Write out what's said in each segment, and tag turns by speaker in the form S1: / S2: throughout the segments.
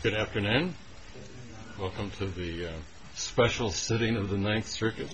S1: Good afternoon. Welcome to the special sitting of the Ninth Circuit.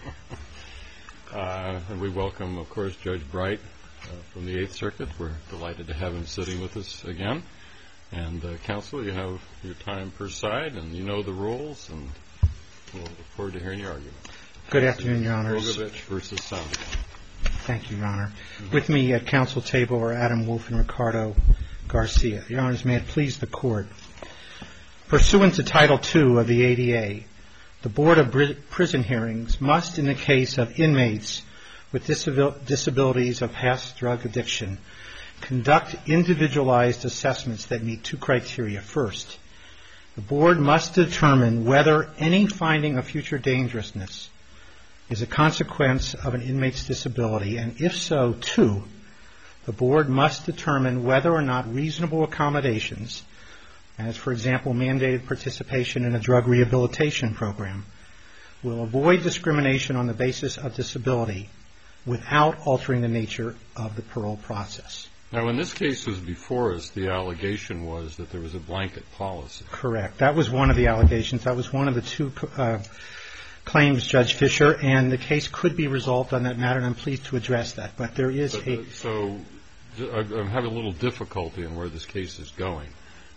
S1: And we welcome, of course, Judge Bright from the Eighth Circuit. We're delighted to have him sitting with us again. And counsel, you have your time per side, and you know the rules, and we'll look forward to hearing your argument.
S2: Good afternoon, Your Honors.
S1: Bogovich versus Sound.
S2: Thank you, Your Honor. With me at counsel table are Adam Wolf and Ricardo Garcia. Your Honors, may it please the Court. Pursuant to Title II of the ADA, the Board of Prison Hearings must, in the case of inmates with disabilities of past drug addiction, conduct individualized assessments that meet two criteria. First, the Board must determine whether any finding of future dangerousness is a consequence of an inmate's disability, and if so, two, the Board must determine whether or not reasonable accommodations, as for example mandated participation in a drug rehabilitation program, will avoid discrimination on the basis of disability without altering the nature of the parole process.
S1: Now, when this case was before us, the allegation was that there was a blanket policy.
S2: Correct. That was one of the allegations. That was one of the two claims, Judge Fisher, and the case could be resolved on that matter, and I'm pleased to address that. But there is
S1: So I'm having a little difficulty in where this case is going.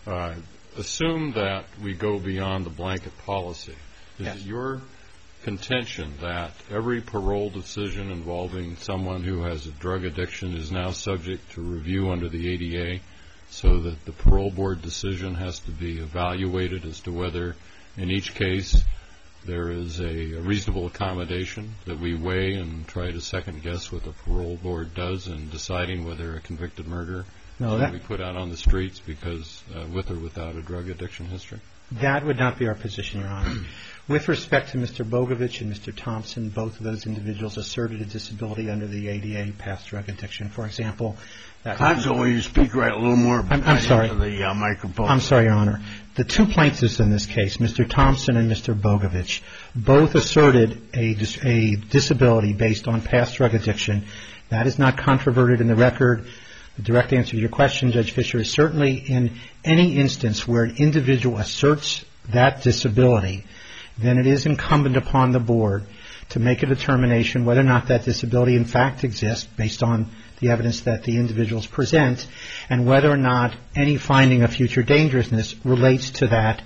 S1: Assume that we go beyond the blanket policy. Is it your contention that every parole decision involving someone who has a drug addiction is now subject to review under the ADA, so that the parole board decision has to be evaluated as to whether in each case there is a reasonable accommodation, that we weigh and try to second guess what the parole board does in deciding whether a convicted murderer can be put out on the streets because with or without a drug addiction history?
S2: That would not be our position, Your Honor. With respect to Mr. Bogovich and Mr. Thompson, both of those individuals asserted a disability under the ADA, past drug addiction. For example,
S3: Counsel, will you speak right a little more
S2: I'm sorry.
S3: into the microphone?
S2: I'm sorry, Your Honor. The two plaintiffs in this case, Mr. Thompson and Mr. Bogovich, both asserted a disability based on past drug addiction. That is not controverted in the record. The direct answer to your question, Judge Fisher, is certainly in any instance where an individual asserts that disability, then it is incumbent upon the board to make a determination whether or not that disability in fact exists based on the evidence that the individuals present, and whether or not any finding of future dangerousness relates to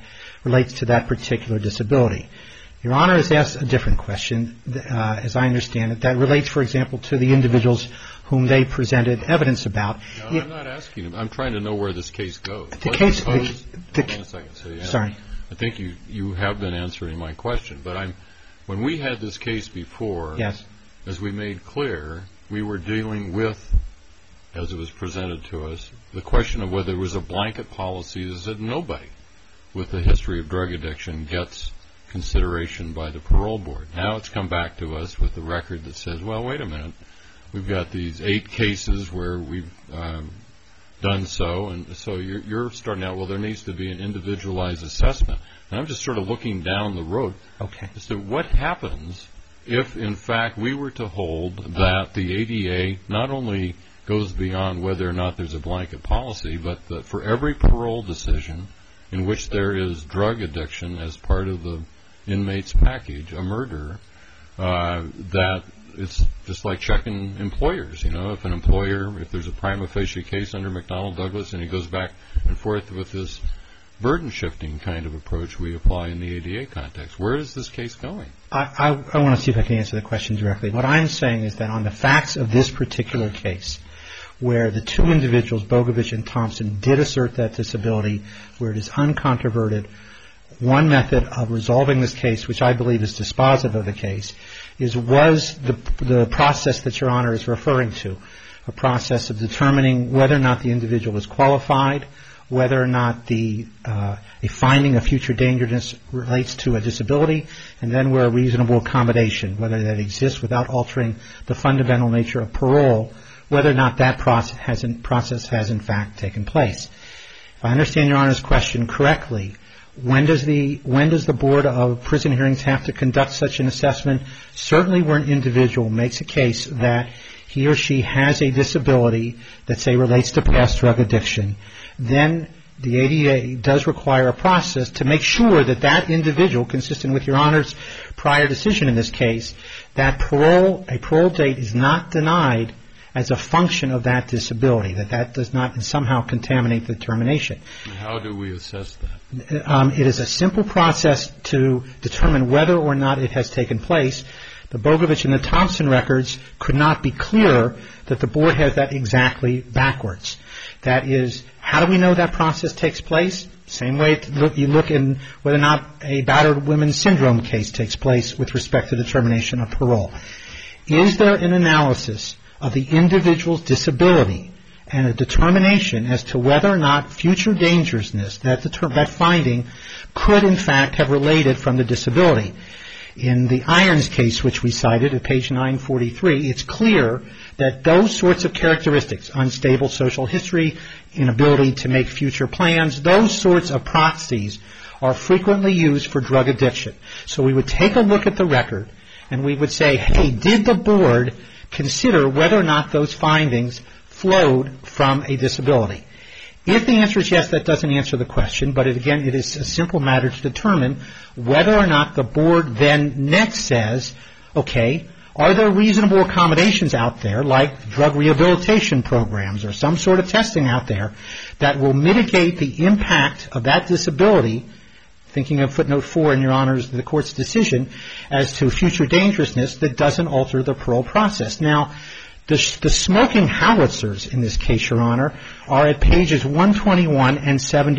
S2: that particular disability. Your Honor has asked a different question, as I understand it, that relates, for example, to the individuals whom they presented evidence about.
S1: No, I'm not asking. I'm trying to know where this case goes.
S2: Hold on a
S1: second.
S2: Sorry.
S1: I think you have been answering my question, but when we had this case before,
S2: yes,
S1: as we made clear, we were dealing with, as it was presented to us, the question of whether there was a blanket policy that nobody with a history of drug addiction gets consideration by the parole board. Now it's come back to us with the record that says, well, wait a minute, we've got these 8 cases where we've done so, and so you're starting out, well, there needs to be an individualized assessment. And I'm just sort of looking down the road as to what happens if, in fact, we were to hold that the ADA not only goes beyond whether or not there's a blanket policy, but that for every parole decision in which there is drug addiction as part of the inmate's package, a murder, that it's just like checking employers. You know, if an employer, if there's a prima facie case under McDonnell Douglas and he goes back and forth with this burden shifting kind of approach we apply in the ADA context, where is this case going?
S2: I want to see if I can answer the question directly. What I'm saying is that on the facts of this particular case, where the two individuals, Bogovich and Thompson, did assert that disability, where it is uncontroverted, one method of resolving this case, which I believe is dispositive of the case, was the process that Your Honor is referring to, a process of determining whether or not the individual is qualified, whether or not a finding of future dangerousness relates to a disability, and then where a reasonable accommodation, whether that exists without altering the fundamental nature of parole, whether or not that process has in fact taken place. If I understand Your Honor's question correctly, when does the Board of Prison Hearings have to conduct such an assessment? Certainly where an individual makes a case that he or she has a disability that, say, relates to past drug addiction, then the ADA does require a process to make sure that that individual, consistent with Your Honor's prior decision in this case, that a parole date is not denied as a function of that disability, that does not somehow contaminate the determination.
S1: How do we assess that?
S2: It is a simple process to determine whether or not it has taken place. The Bogovich and the Thompson records could not be clearer that the board has that exactly backwards. That is, how do we know that process takes place? Same way you look in whether or not a battered women's syndrome case takes place with respect to determination of parole. Is there an analysis of the individual's disability and a determination as to whether or not future dangerousness, that finding, could in fact have related from the disability? In the Irons case, which we cited at page 943, it's clear that those sorts of characteristics, unstable social history, inability to make future plans, those sorts of proxies are frequently used for drug addiction. So we would take a look at the record and we would say, hey, did the board consider whether or not those findings flowed from a disability? If the answer is yes, that doesn't answer the question, but again, it is a simple matter to determine whether or not the board then next says, okay, are there reasonable accommodations out there, like drug rehabilitation programs or some sort of testing out there, that will mitigate the impact of that disability, thinking of footnote 4 in Your Honor's, the court's decision, as to future dangerousness that doesn't alter the parole process. Now, the smoking howitzers in this case, Your Honor, are at pages 121 and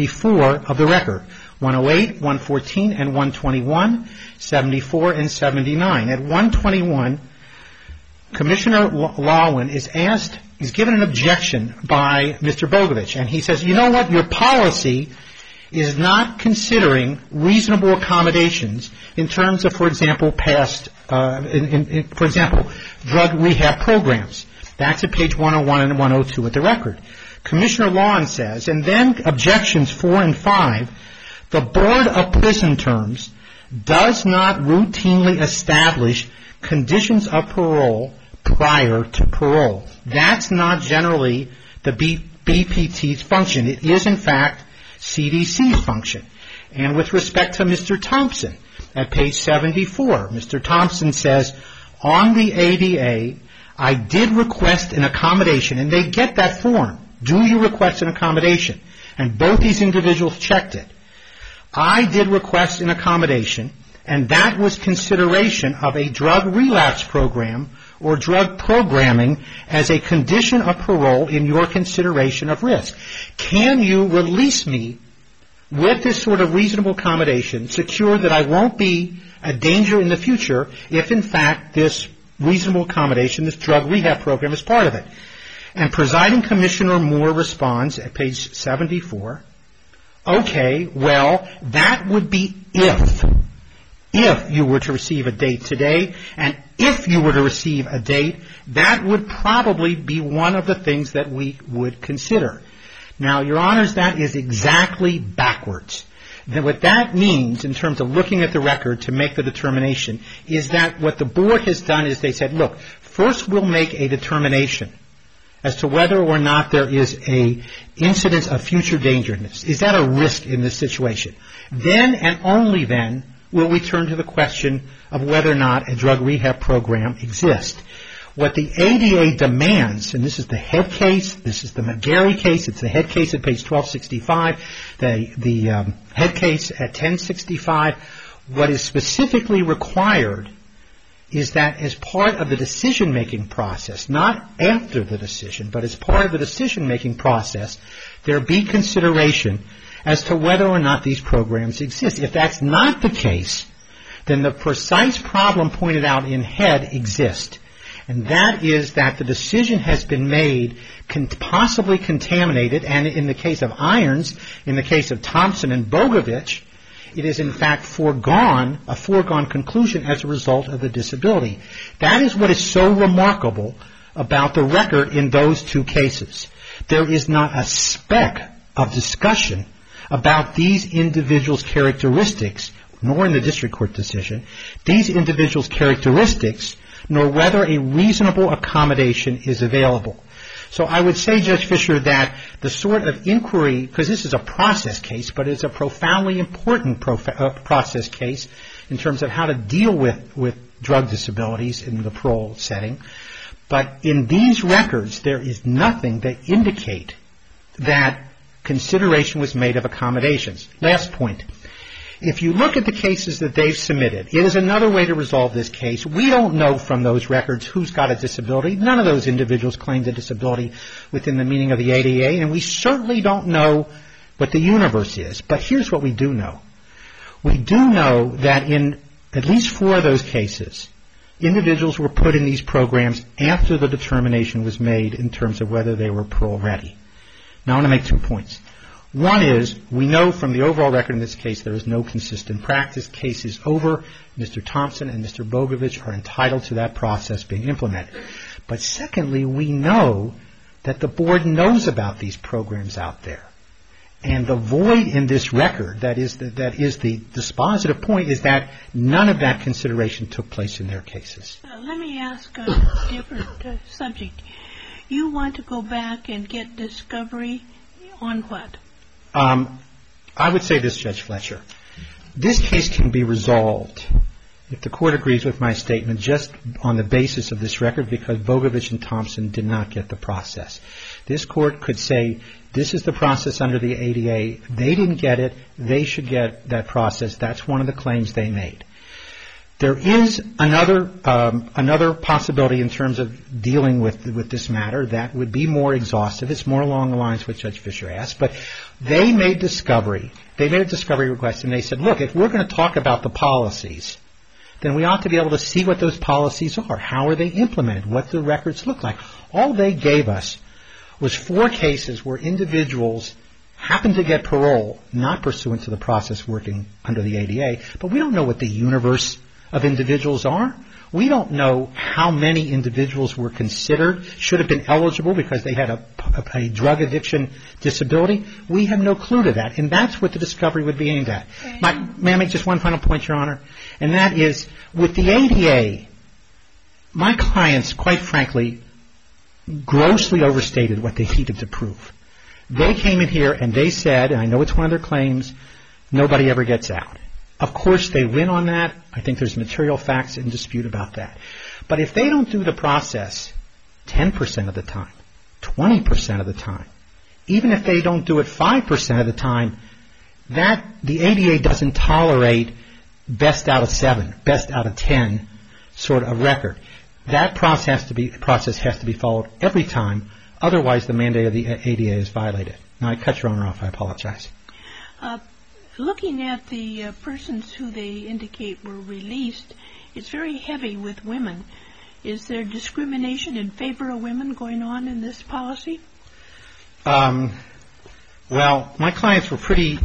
S2: 74 of the record. 108, 114, and 121, 74, and 79. At 121, Commissioner Lawin is given an objection by Mr. Bogovich, and he says, you know what, your policy is not considering reasonable accommodations in terms of, for example, for example, drug rehab programs. That's at page 101 and 102 of the record. Commissioner Lawin says, and then objections 4 and 5, the Board of Prison Terms does not routinely establish conditions of parole prior to parole. That's not generally the BPT's function. It is, in fact, CDC's function. And with respect to Mr. Thompson, at page 74, Mr. Thompson says, on the ADA, I did request an accommodation, and they get that form. Do you request an accommodation? And both these individuals checked it. I did request an accommodation, and that was consideration of a drug relapse program or drug programming as a condition of parole in your consideration of risk. Can you release me with this sort of reasonable accommodation, secure that I won't be a danger in the future if, in fact, this reasonable accommodation, this drug rehab program, is part of it? And Presiding Commissioner Moore responds at page 74, okay, well, that would be if you were to receive a date today, and if you were to receive a date, that would probably be one of the things that we would consider. Now, Your Honors, that is exactly backwards. What that means, in terms of looking at the record to make the determination, is that what the board has done is they said, look, first we'll make a determination as to whether or not there is a incidence of future dangerousness. Is that a risk in this situation? Then and only then will we turn to the question of whether or not a drug rehab program exists. What the ADA demands, and this is the Head case, this is the McGarry case, it's the Head case at page 1265, the Head case at 1065, what is specifically required is that as part of the decision-making process, not after the decision, but as part of the decision-making process, there be consideration as to whether or not these programs exist. If that's not the case, then the precise problem pointed out in Head exists. And that is that the decision has been made, possibly contaminated, and in the case of Irons, in the case of Thompson and Bogovich, it is in fact a foregone conclusion as a result of the disability. That is what is so remarkable about the record in those two cases. There is not a speck of discussion about these individuals' characteristics, nor in the district court decision, these individuals' characteristics, nor whether a reasonable accommodation is available. So I would say, Judge Fischer, that the sort of inquiry, because this is a process case, but it's a profoundly important process case in terms of how to deal with drug disabilities in the parole setting. But in these records, there is nothing that indicate that consideration was made of accommodations. Last point. If you look at the cases that they've submitted, it is another way to resolve this case. We don't know from those records who's got a disability. None of those individuals claimed a disability within the meaning of the ADA, and we certainly don't know what the universe is. But here's what we do know. We do know that in at least 4 of those cases, individuals were put in these programs after the determination was made in terms of whether they were parole ready. Now I want to make 2 points. One is, we know from the overall record in this case there is no consistent practice. Case is over. Mr. Thompson and Mr. Bogovich are entitled to that process being implemented. But secondly, we know that the board knows about these programs out there. And the void in this record, that is the dispositive point, is that none of that consideration took place in their cases.
S4: Let me ask a different subject. You want to go back and get discovery on what?
S2: I would say this, Judge Fletcher. This case can be resolved, if the court agrees with my statement, just on the basis of this record, because Bogovich and Thompson did not get the process. This court could say, this is the process under the ADA. They didn't get it. They should get that process. That's one of the claims they made. There is another possibility in terms of dealing with this matter that would be more exhaustive. It's more along the lines what Judge Fischer asked. But they made discovery. They made a discovery request, and they said, look, if we're going to talk about the policies, then we ought to be able to see what those policies are. How are they implemented? What the records look like? All they gave us was 4 cases where individuals happened to get parole, not pursuant to the process working under the ADA, but we don't know what the universe of individuals are. We don't know how many individuals were considered, should have been eligible because they had a drug addiction disability. We have no clue to that, and that's what the discovery would be aimed at. May I make just one final point, Your Honor? And that is, with the ADA, my clients, quite frankly, grossly overstated what they needed to prove. They came in here and they said, and I know it's one of their claims, nobody ever gets out. Of course, they win on that. I think there's material facts in dispute about that. But if they don't do the process 10% of the time, 20% of the time, even if they don't do it 5% of the time, that the ADA doesn't tolerate best out of 7, best out of 10 sort of record. That process has to be followed every time. Otherwise, the mandate of the ADA is violated. Now, I cut Your Honor off. I apologize.
S4: Looking at the persons who they indicate were released, it's very heavy with women. Is there discrimination in favor of women going on in this policy?
S2: Well, my clients were pretty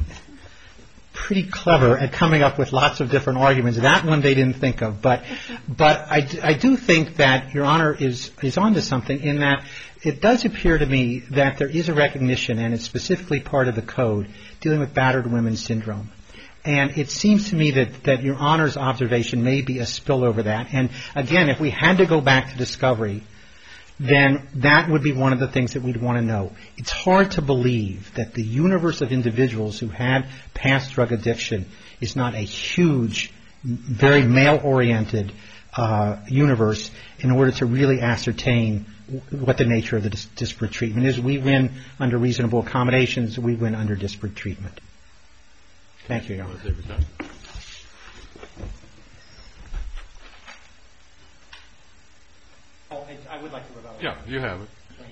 S2: clever at coming up with lots of different arguments. That one they didn't think of. But I do think that Your Honor is onto something in that it does appear to me that there is a recognition, and it's specifically part of the code, dealing with battered women syndrome. And it seems to me that Your Honor's observation may be a spill over that. And again, if we had to go back to discovery, then that would be one of the things that we'd want to know. It's hard to believe that the universe of individuals who had past drug addiction is not a huge, very male-oriented universe in order to really ascertain what the nature of the disparate treatment is. We win under reasonable accommodations. We win under disparate treatment. Thank you, Your Honor. I would like to rebuttal.
S1: Yeah, you have it.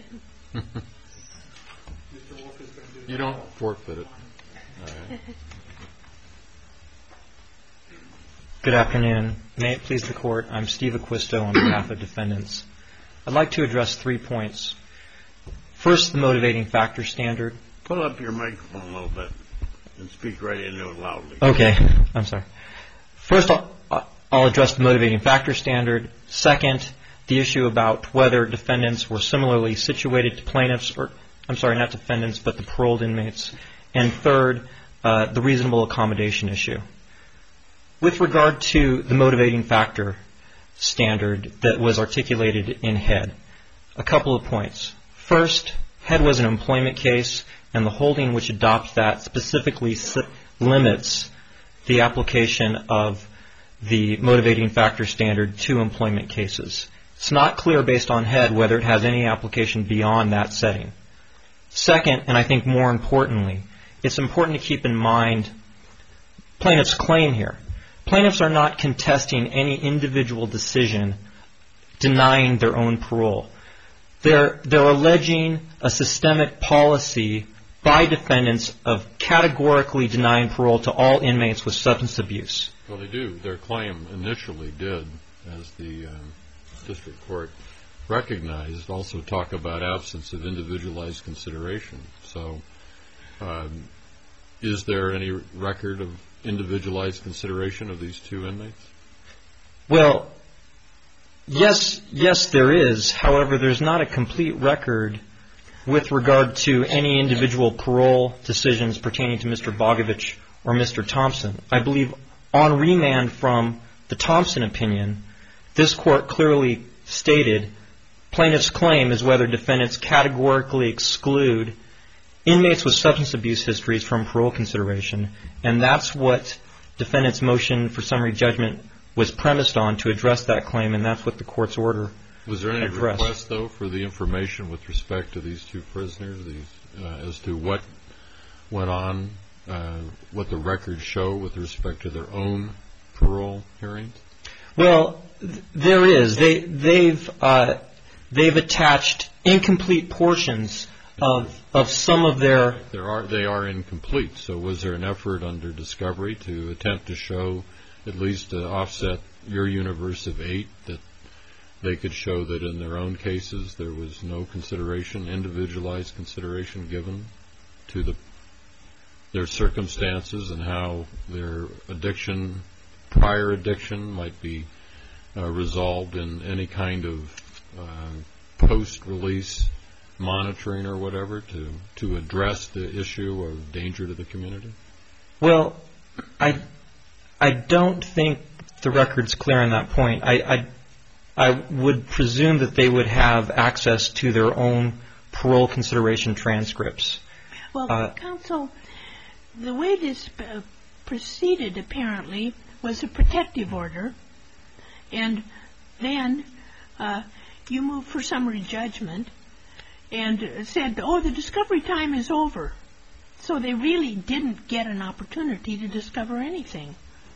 S1: You don't forfeit it. All right.
S5: Good afternoon. May it please the Court, I'm Steve Acquisto on behalf of defendants. I'd like to address 3 points. First, the motivating factor standard.
S3: Pull up your microphone a little bit and speak right into it loudly.
S5: Okay. I'm sorry. First, I'll address the motivating factor standard. Second, the issue about whether defendants were similarly situated to plaintiffs, or I'm sorry, not defendants, but the paroled inmates. And third, the reasonable accommodation issue. With regard to the motivating factor standard that was articulated in Head, a couple of points. First, Head was an employment case, and the holding which adopts that specifically limits the application of the motivating factor standard to employment cases. It's not clear based on Head whether it has any application beyond that setting. Second, and I think more importantly, it's important to keep in mind plaintiff's claim here. Plaintiffs are not contesting any individual decision denying their own parole. They're alleging a systemic policy by defendants of categorically denying parole to all inmates with substance abuse.
S1: Well, they do. Their claim initially did, as the district court recognized, also talk about absence of individualized consideration. So is there any record of individualized consideration of these two inmates?
S5: Well, yes, there is. However, there's not a complete record with regard to any individual parole decisions pertaining to Mr. Bogovich or Mr. Thompson. I believe on remand from the Thompson opinion, this court clearly stated plaintiff's claim is whether defendants categorically exclude inmates with substance abuse histories from parole consideration, and that's what defendant's motion for summary judgment was premised on to address that claim, and that's what the court's order addressed.
S1: Was there any request, though, for the information with respect to these two prisoners, as to what went on, what the records show with respect to their own parole hearings?
S5: Well, there is. They've attached incomplete portions of some of their.
S1: They are incomplete. So was there an effort under discovery to attempt to show, at least to offset your universe of 8, that they could show that in their own cases there was no consideration, individualized consideration given to their circumstances and how their addiction, prior addiction, might be resolved in any kind of post-release monitoring or whatever to address the issue of danger to the community?
S5: Well, I don't think the record's clear on that point. I would presume that they would have access to their own parole consideration transcripts.
S4: Well, counsel, the way this proceeded apparently was a protective order, and then you moved for summary judgment and said, oh, the discovery time is over. So they really didn't get an opportunity to discover anything.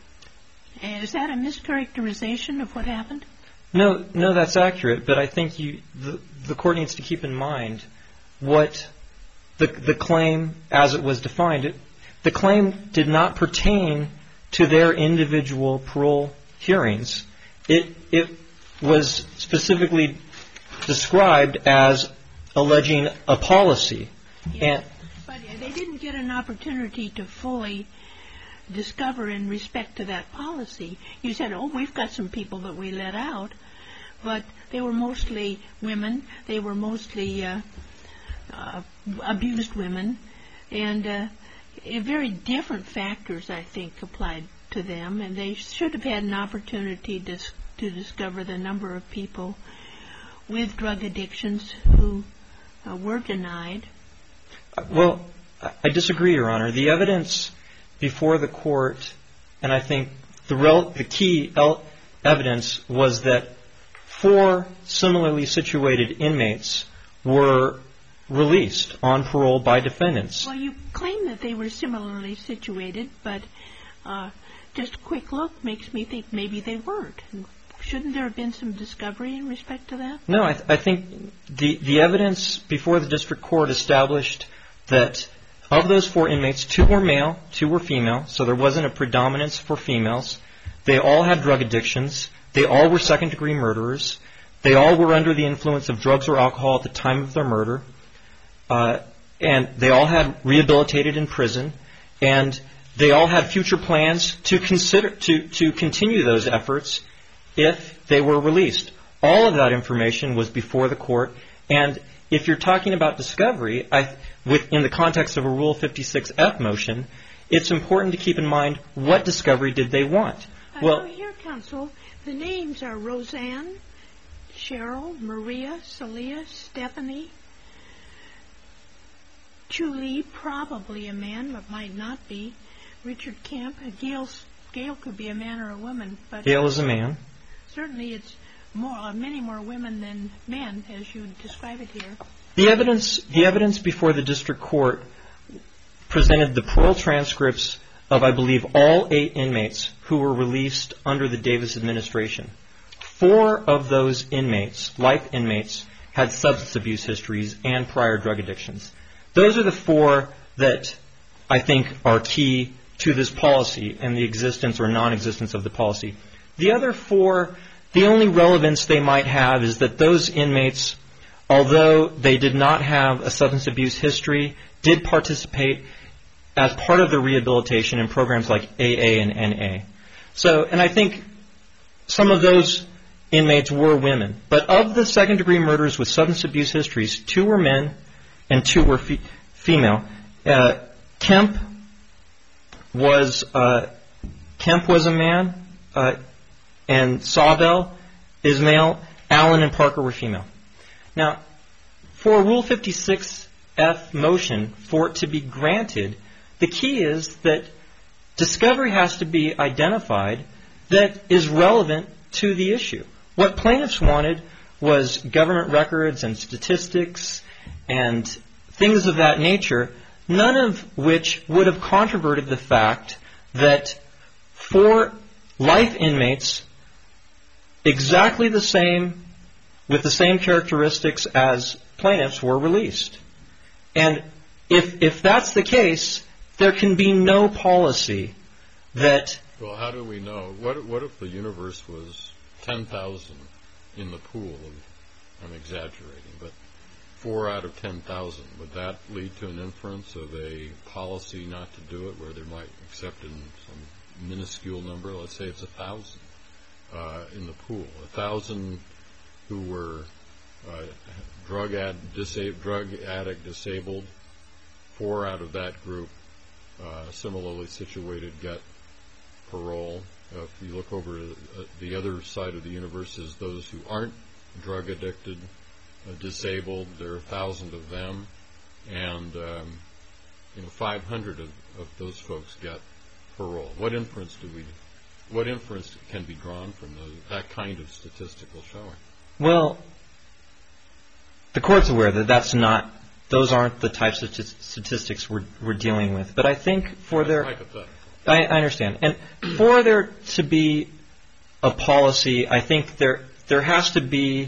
S4: Is that a mischaracterization of what happened?
S5: No, that's accurate, but I think the court needs to keep in mind what the claim as it was defined. The claim did not pertain to their individual parole hearings. It was specifically described as alleging a policy.
S4: Yes, but they didn't get an opportunity to fully discover in respect to that policy. You said, oh, we've got some people that we let out, but they were mostly women. They were mostly abused women, and very different factors, I think, applied to them, and they should have had an opportunity to discover the number of people with drug addictions who were denied.
S5: Well, I disagree, Your Honor. The evidence before the court, and I think the key evidence was that 4 similarly situated inmates were released on parole by defendants.
S4: Well, you claim that they were similarly situated, but just a quick look makes me think maybe they weren't. Shouldn't there have been some discovery in respect to that?
S5: No, I think the evidence before the district court established that of those 4 inmates, 2 were male, 2 were female, so there wasn't a predominance for females. They all had drug addictions. They all were second-degree murderers. They all were under the influence of drugs or alcohol at the time of their murder. And they all had rehabilitated in prison. And they all had future plans to continue those efforts if they were released. All of that information was before the court. And if you're talking about discovery, in the context of a Rule 56F motion, it's important to keep in mind what discovery did they want.
S4: Well, here, counsel, the names are Roseanne, Cheryl, Maria, Celia, Stephanie, Chu Lee, probably a man, but might not be. Richard Kemp, Gail could be a man or a woman. But
S5: Gail is a man.
S4: Certainly it's many more women than men, as you describe it here.
S5: The evidence before the district court presented the parole transcripts of, I believe, all 8 inmates who were released under the Davis administration. 4 of those inmates, life inmates, had substance abuse histories and prior drug addictions. Those are the 4 that I think are key to this policy and the existence or non-existence of the policy. The other 4, the only relevance they might have is that those inmates, although they did not have a substance abuse history, did participate as part of the rehabilitation in programs like AA and NA. And I think some of those inmates were women. But of the second-degree murders with substance abuse histories, 2 were men and 2 were female. Kemp was a man, and Sawbell is male. Allen and Parker were female. Now, for Rule 56F motion, for it to be granted, the key is that discovery has to be identified that is relevant to the issue. What plaintiffs wanted was government records and statistics and things of that nature, none of which would have controverted the fact that 4 life inmates, exactly the same, with the same characteristics as plaintiffs, were released. And if that's the case, there can be no policy that...
S1: Well, how do we know? What if the universe was 10,000 in the pool? I'm exaggerating, but 4 out of 10,000. Would that lead to an inference of a policy not to do it, where they might accept in some minuscule number? Let's say it's 1,000 in the pool. 1,000 who were drug addict disabled. 4 out of that group similarly situated get parole. If you look over the other side of the universe, is those who aren't drug addicted, disabled. There are 1,000 of them, and 500 of those folks get parole. What inference can be drawn from that kind of statistical showing?
S5: Well, the court's aware that those aren't the types of statistics we're dealing with. But I think for their... Hypothetical. I understand. And for there to be a policy, I think there has to be...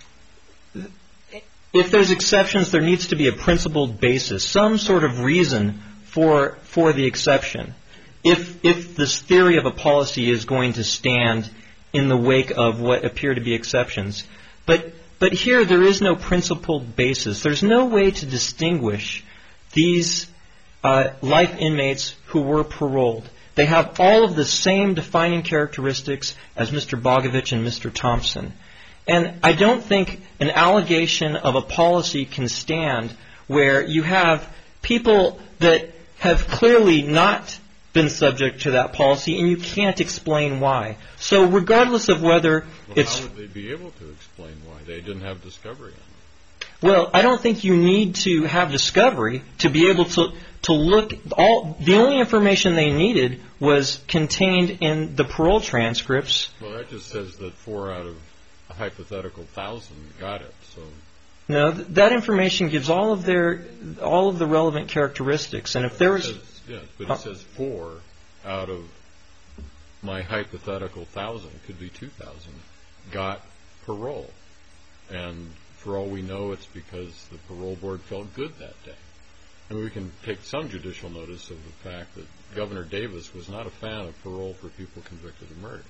S5: If there's exceptions, there needs to be a principled basis, some sort of reason for the exception. If this theory of a policy is going to stand in the wake of what appear to be exceptions. But here there is no principled basis. There's no way to distinguish these life inmates who were paroled. They have all of the same defining characteristics as Mr. Bogovich and Mr. Thompson. And I don't think an allegation of a policy can stand where you have people that have clearly not been subject to that policy, and you can't explain why. So regardless of whether it's...
S1: How would they be able to explain why? They didn't have discovery on it.
S5: Well, I don't think you need to have discovery to be able to look... The only information they needed was contained in the parole transcripts.
S1: Well, that just says that 4 out of a hypothetical 1,000 got it. So
S5: no, that information gives all of the relevant characteristics. And if there was...
S1: Yes, but it says 4 out of my hypothetical 1,000, could be 2,000, got parole. And for all we know, it's because the parole board felt good that day. And we can take some judicial notice of the fact that Governor Davis was not a fan of parole for people convicted of murder.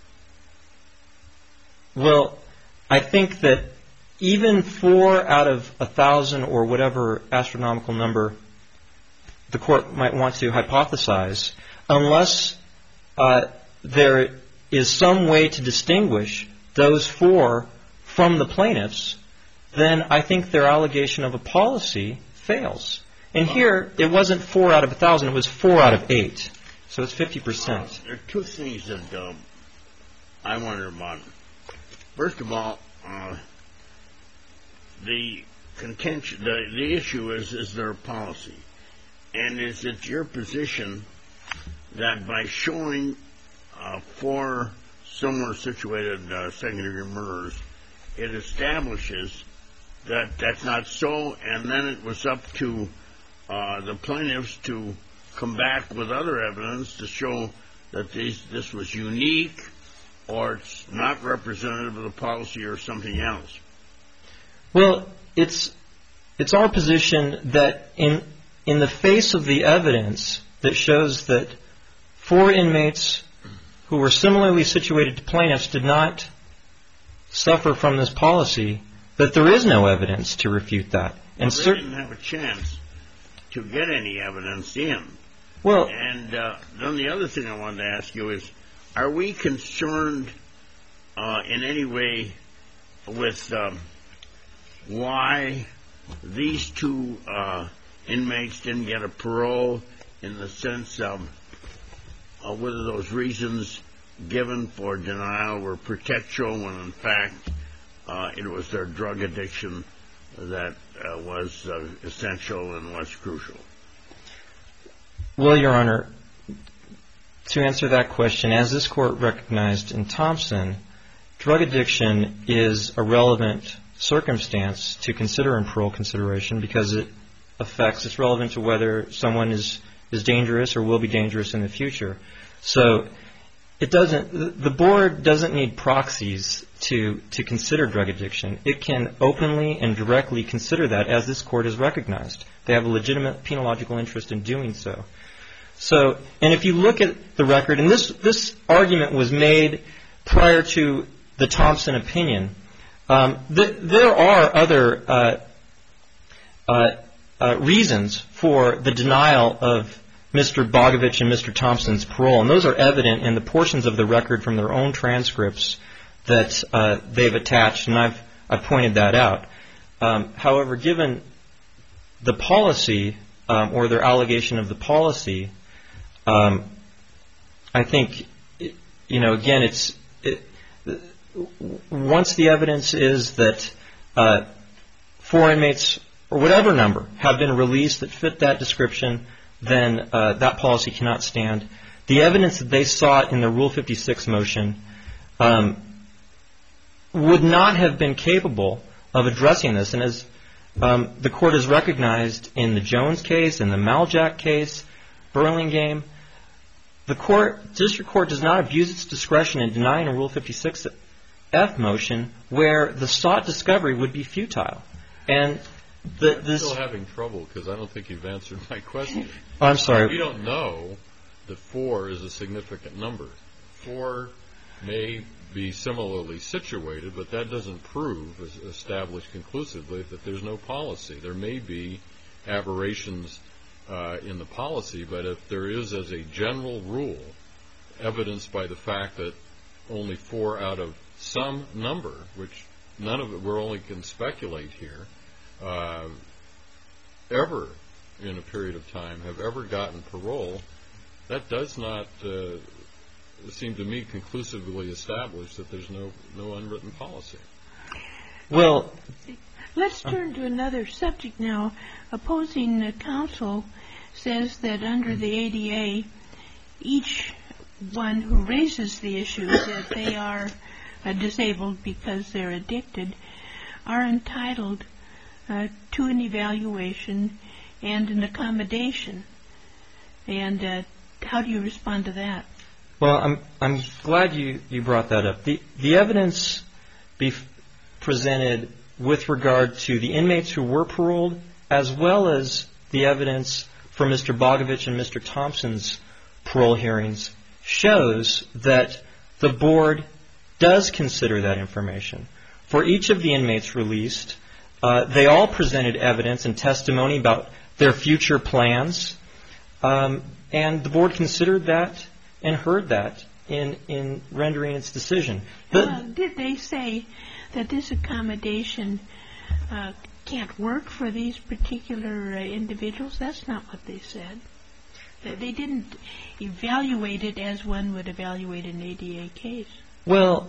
S5: Well, I think that even 4 out of 1,000 or whatever astronomical number the court might want to hypothesize, unless there is some way to distinguish those 4 from the plaintiffs, then I think their allegation of a policy fails. And here, it wasn't 4 out of 1,000, it was 4 out of 8. So it's 50%.
S3: There are 2 things that I wonder about. First of all, the issue is there a policy? And is it your position that by showing 4 similar situated second-degree murderers, it establishes that that's not so, and then it was up to the plaintiffs to come back with other evidence to show that this was unique, or it's not representative of the policy, or something else?
S5: Well, it's our position that in the face of the evidence that shows that 4 inmates who were similarly situated to plaintiffs did not suffer from this policy, that there is no evidence to refute that.
S3: And they didn't have a chance to get any evidence in.
S5: Well,
S3: and then the other thing I wanted to ask you is, are we concerned in any way with why these 2 inmates didn't get a parole, in the sense of whether those reasons given for denial were pretextual, when in fact it was their drug addiction that was essential and was crucial?
S5: Well, Your Honor, to answer that question, as this Court recognized in Thompson, drug addiction is a relevant circumstance to consider in parole consideration, because it's relevant to whether someone is dangerous or will be dangerous in the future. So the Board doesn't need proxies to consider drug addiction. It can openly and directly consider that, as this Court has recognized. They have a legitimate penological interest in doing so. And if you look at the record, and this argument was made prior to the Thompson opinion, there are other reasons for the denial of Mr. Bogovich and Mr. Thompson's parole, and those are evident in the portions of the record from their own transcripts that they've attached, and I've pointed that out. However, given the policy, or their allegation of the policy, I think, again, once the evidence is that 4 inmates, or whatever number, have been released that fit that description, then that policy cannot stand. The evidence that they sought in the Rule 56 motion would not have been capable of addressing this. And as the Court has recognized in the Jones case, in the Maljack case, Burlingame, the District Court does not abuse its discretion in denying a Rule 56F motion where the sought discovery would be futile. And
S1: I'm still having trouble, because I don't think you've answered my question.
S5: I'm sorry.
S1: We don't know that 4 is a significant number. 4 may be similarly situated, but that doesn't prove, established conclusively, that there's no policy. There may be aberrations in the policy, but if there is, as a general rule, evidenced by the fact that only 4 out of some number, which none of it, we only can speculate here, ever in a period of time have ever gotten parole, that does not seem to me conclusively established that there's no unwritten policy.
S5: Well,
S4: let's turn to another subject now. Opposing counsel says that under the ADA, each one who raises the issue that they are disabled because they're addicted are entitled to an evaluation and an accommodation. And how do you respond to that?
S5: Well, I'm glad you brought that up. The evidence presented with regard to the inmates who were paroled, as well as the evidence for Mr. Bogovich and Mr. Thompson's parole hearings, shows that the Board does consider that information. For each of the inmates released, they all presented evidence and testimony about their future plans, and the Board considered that and heard that in rendering its decision.
S4: Did they say that this accommodation can't work for these particular individuals? That's not what they said. They didn't evaluate it as one would evaluate an ADA case.
S5: Well,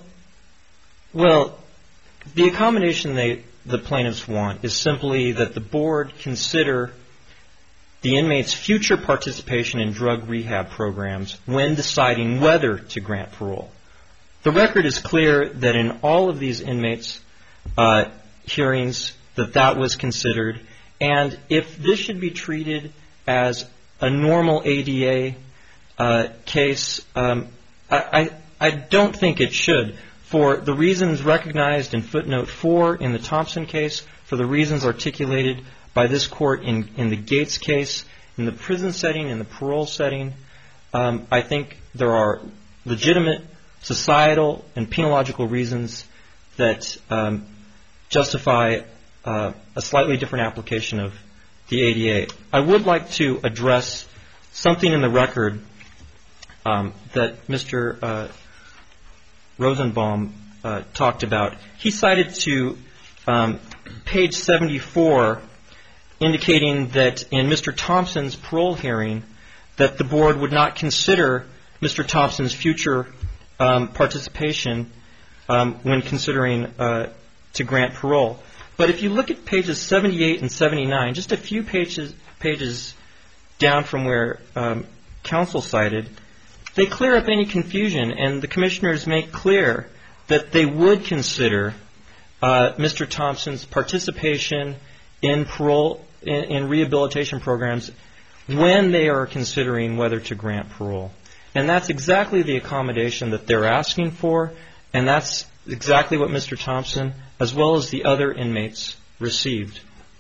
S5: the accommodation the plaintiffs want is simply that the Board consider the inmate's future participation in drug rehab programs when deciding whether to grant parole. The record is clear that in all of these inmates' hearings that was considered, and if this should be treated as a normal ADA case, I don't think it should. For the reasons recognized in footnote 4 in the Thompson case, for the reasons articulated by this court in the Gates case, in the prison setting, in the parole setting, I think there are legitimate societal and penological reasons that justify a slightly different application of the ADA. I would like to address something in the record that Mr. Rosenbaum talked about. He cited to page 74, indicating that in Mr. Thompson's parole hearing, that the board would not consider Mr. Thompson's future participation when considering to grant parole. But if you look at pages 78 and 79, just a few pages down from where counsel cited, they clear up any confusion, and the commissioners make clear that they would consider Mr. Thompson's participation in parole, in rehabilitation programs, when they are considering whether to grant parole. And that's exactly the accommodation that they're asking for, and that's exactly what Mr. Thompson, as well as the other inmates, received.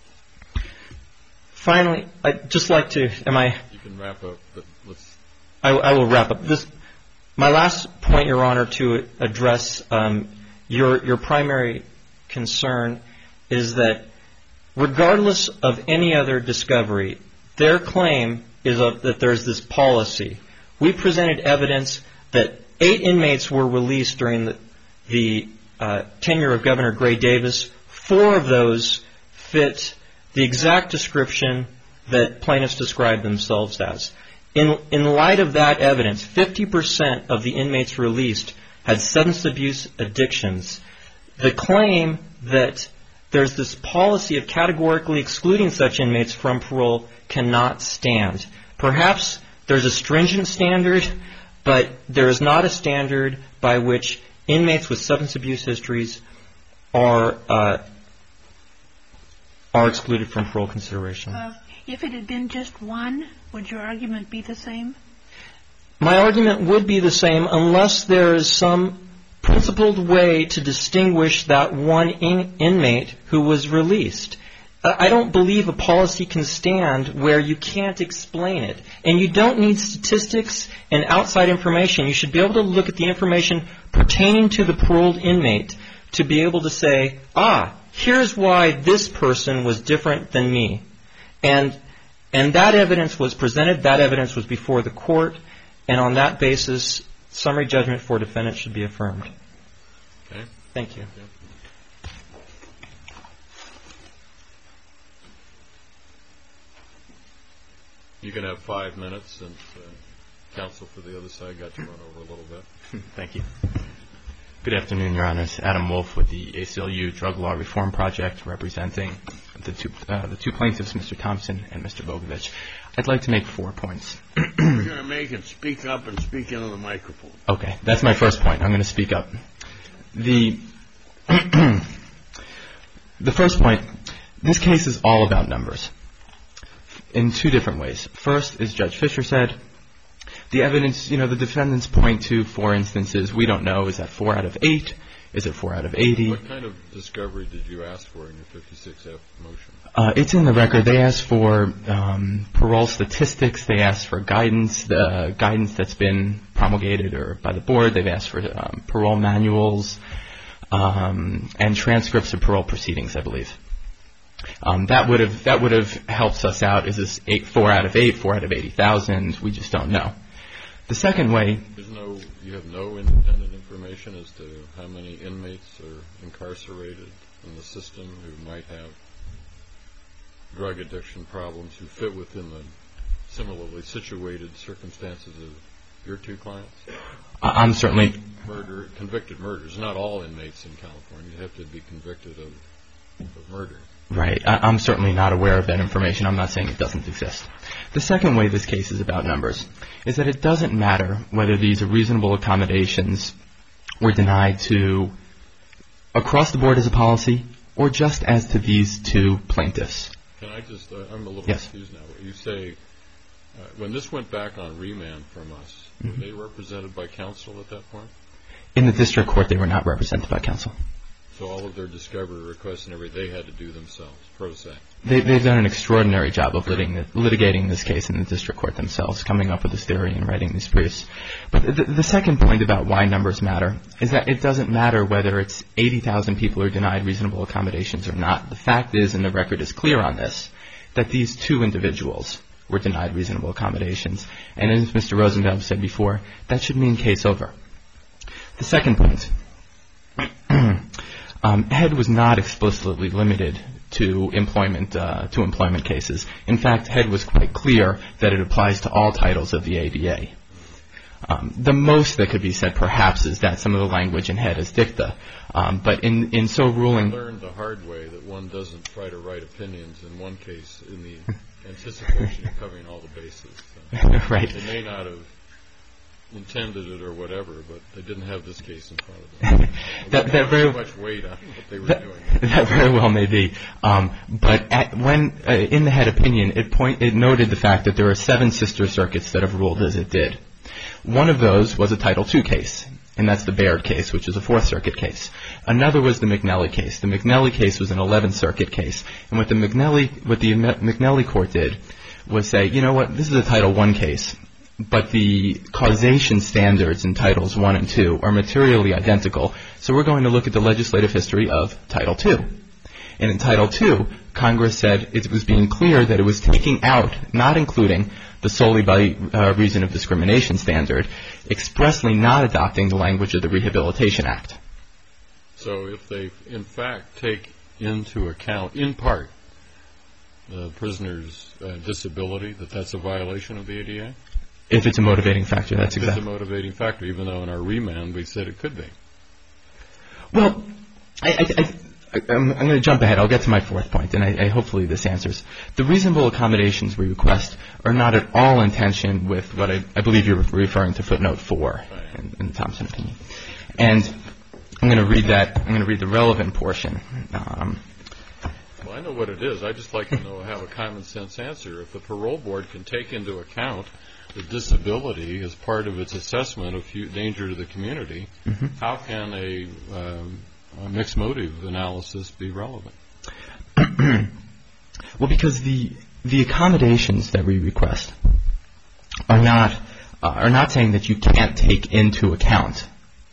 S5: Finally, I'd just like to,
S1: You can wrap up, but let's...
S5: I will wrap up. My last point, Your Honor, to address your primary concern is that regardless of any other discovery, their claim is that there's this policy. We presented evidence that 8 inmates were released during the tenure of Governor Gray Davis. 4 of those fit the exact description that plaintiffs described themselves as. In light of that evidence, 50% of the inmates released had substance abuse addictions. The claim that there's this policy of categorically excluding such inmates from parole cannot stand. Perhaps there's a stringent standard, but there is not a standard by which inmates with substance abuse histories are excluded from parole consideration.
S4: If it had been just one, would your argument be the same?
S5: My argument would be the same unless there is some principled way to distinguish that one inmate who was released. I don't believe a policy can stand where you can't explain it. And you don't need statistics and outside information. You should be able to look at the information pertaining to the paroled inmate to be able to say, here's why this person was different than me. And that evidence was presented, that evidence was before the court, and on that basis, summary judgment for defendants should be affirmed.
S1: Okay.
S5: Thank you.
S1: You can have 5 minutes since counsel for the other side got to run over a little bit.
S6: Thank you. Good afternoon, Your Honors. Adam Wolf with the ACLU Drug Law Reform Project, representing the two plaintiffs, Mr. Thompson and Mr. Bogovich. I'd like to make 4 points.
S3: You're going to make it speak up and speak into the microphone.
S6: Okay, that's my first point. I'm going to speak up. The first point, this case is all about numbers in 2 different ways. First, as Judge Fisher said, the evidence, the defendants point to 4 instances. We don't know, is that 4 out of 8? Is it 4 out of 80?
S1: What kind of discovery did you ask for in your 56F motion?
S6: It's in the record. They asked for parole statistics. They asked for guidance, the guidance that's been promulgated or by the board. They've asked for parole manuals and transcripts of parole proceedings, I believe. That would have helped us out. Is this 4 out of 8, 4 out of 80,000? We just don't know. The second way,
S1: you have no independent information as to how many inmates are incarcerated in the system who might have drug addiction problems, who fit within the similarly situated circumstances of your 2 clients?
S6: I'm certainly...
S1: Convicted murders. Not all inmates in California have to be convicted of murder.
S6: Right. I'm certainly not aware of that information. I'm not saying it doesn't exist. The second way this case is about numbers is that it doesn't matter whether these reasonable accommodations were denied to across the board as a policy or just as to these two plaintiffs.
S1: Can I just, I'm a little
S6: Yes.
S1: confused now. You say, when this went back on remand from us, were they represented by counsel at that point?
S6: In the district court, they were not represented by counsel.
S1: So all of their discovery requests and everything, they had to do themselves, pro se.
S6: They've done an extraordinary job of litigating this case in the district court themselves, coming up with this theory and writing these briefs. But the second point about why numbers matter is that it doesn't matter whether it's 80,000 people who are denied reasonable accommodations or not. The fact is, and the record is clear on this, that these two individuals were denied reasonable accommodations. And as Mr. Rosenbaum said before, that should mean case over. The second point, HED was not explicitly limited to employment cases. In fact, HED was quite clear that it applies to all titles of the ADA. The most that could be said, perhaps, is that some of the language in HED is dicta. But in so ruling,
S1: I learned the hard way that one doesn't try to write opinions in one case in the anticipation of covering all the bases.
S6: Right.
S1: They may not have intended it or whatever, but they didn't have this case in front of them.
S6: That very
S1: too much weight on what they were doing.
S6: That very well may be. But when in the HED opinion, it noted the fact that there are 7 sister circuits that have ruled as it did. One of those was a Title II case, and that's the Baird case, which is a Fourth Circuit case. Another was the McNelly case. The McNelly case was an 11th Circuit case. And what the McNelly court did was say, you know what, this is a Title I case, but the causation standards in Titles I and II are materially identical, so we're going to look at the legislative history of Title II. And in Title II, Congress said it was being clear that it was taking out, not including the solely by reason of discrimination standard, expressly not adopting the language of the Rehabilitation Act.
S1: So if they, in fact, take into account, in part, the prisoner's disability, that's a violation of the ADA?
S6: If it's a motivating factor, that's exactly.
S1: It's a motivating factor, even though in our remand we said it could be.
S6: Well, I'm going to jump ahead. I'll get to my fourth point, and I hopefully this answers. The reasonable accommodations we request are not at all in tension with what I believe you're referring to footnote 4 in the Thompson opinion. And I'm going to read that. I'm going to read the relevant portion.
S1: Well, I know what it is. I'd just like to have a common sense answer. If the parole board can take into account the disability as part of its assessment of danger to the community, how can a mixed motive analysis be relevant?
S6: Well, because the accommodations that we request are not saying that you can't take into account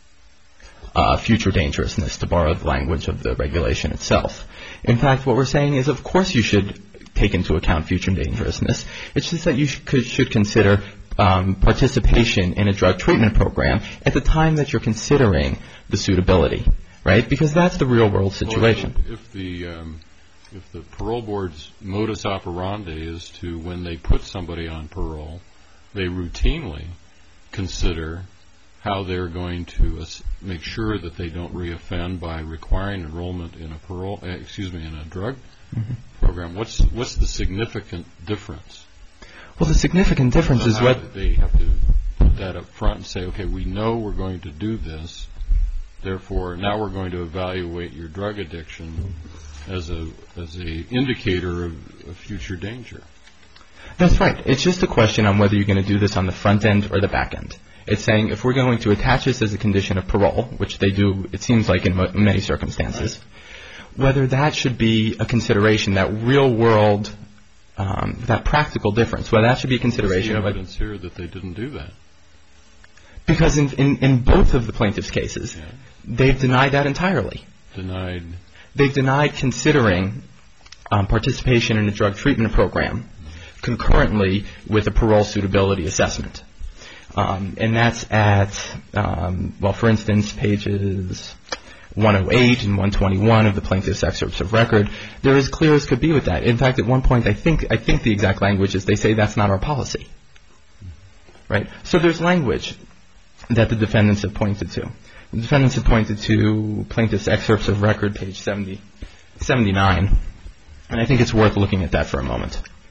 S6: future dangerousness, to borrow the language of the regulation itself. In fact, what we're saying is, of course, you should take into account future dangerousness. It's just that you should consider participation in a drug treatment program at the time that you're considering the suitability, right? Because that's the real world situation.
S1: Well, if the parole board's modus operandi is to, when they put somebody on parole, they routinely consider how they're going to make sure that they don't reoffend by requiring enrollment in a drug program. What's the significant difference?
S6: Well, the significant difference is what
S1: they have to put that up front and say, okay, we know we're going to do this, therefore now we're going to evaluate your drug addiction as a indicator of future danger.
S6: That's right. It's just a question on whether you're going to do this on the front end or the back end. It's saying if we're going to attach this as a condition of parole, which they do, it seems like in many circumstances, whether that should be a consideration, that real world, that practical difference, whether that should be a consideration.
S1: There's evidence here that they didn't do that.
S6: Because in both of the plaintiff's cases, they've denied that entirely. They've denied considering participation in a drug treatment program concurrently with a parole suitability assessment. And that's at, for instance, pages 108 and 121 of the plaintiff's excerpts of record. They're as clear as could be with that. In fact, at one point, I think the exact language is they say that's not our policy. Right? So there's language that the defendants have pointed to. The defendants have pointed to plaintiff's excerpts of record, page 79. And I think it's worth looking at that for a moment.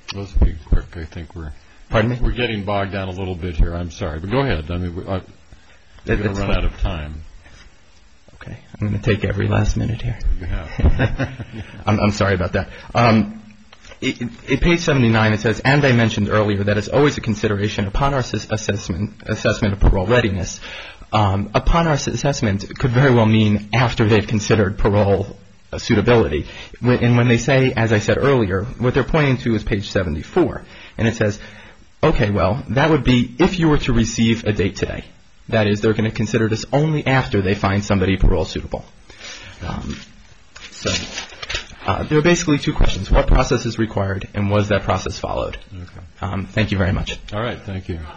S1: Let's be quick. I think
S6: Pardon me?
S1: we're getting bogged down a little bit here. I'm sorry, but go ahead. I mean, we're going to run out of time.
S6: Okay, I'm going to take every last minute here.
S1: You have.
S6: I'm sorry about that. At page 79, it says, and I mentioned earlier that it's always a consideration upon our assessment of parole readiness. Upon our assessment could very well mean after they've considered parole suitability. And when they say, as I said earlier, what they're pointing to is page 74. And it says, okay, well, that would be if you were to receive a date today. That is, they're going to consider this only after they find somebody parole suitable. So there are basically two questions. What process is required, and was that process followed? Okay. Thank you very much.
S1: All right, thank you.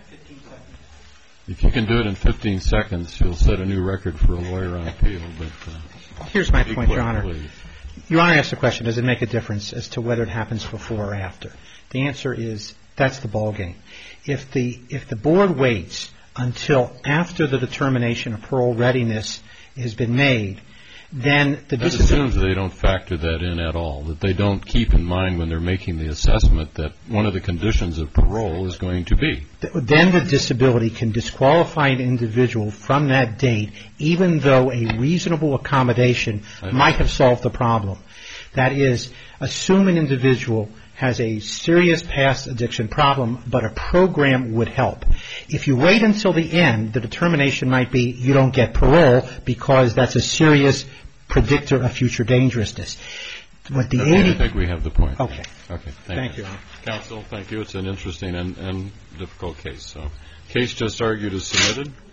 S1: If you can do it in 15 seconds, you'll set a new record for a lawyer on appeal. But
S2: here's my point, Your Honor.
S1: Please.
S2: Your Honor asked the question, does it make a difference as to whether it happens before or after? The answer is, that's the ballgame. If the board waits until after the determination of parole readiness has been made, then the
S1: that assumes they don't factor that in at all, that they don't keep in mind when they're making the assessment that one of the conditions of parole is going to be.
S2: Then the disability can disqualify an individual from that date, even though a reasonable accommodation might have solved the problem. That is, assume an individual has a serious past addiction problem, but a program would help. If you wait until the end, the determination might be you don't get parole because that's a serious predictor of future dangerousness. I
S1: think we have the point.
S2: Okay.
S1: Thank you. Counsel, thank you. It's an interesting and difficult case. So, case just argued is submitted.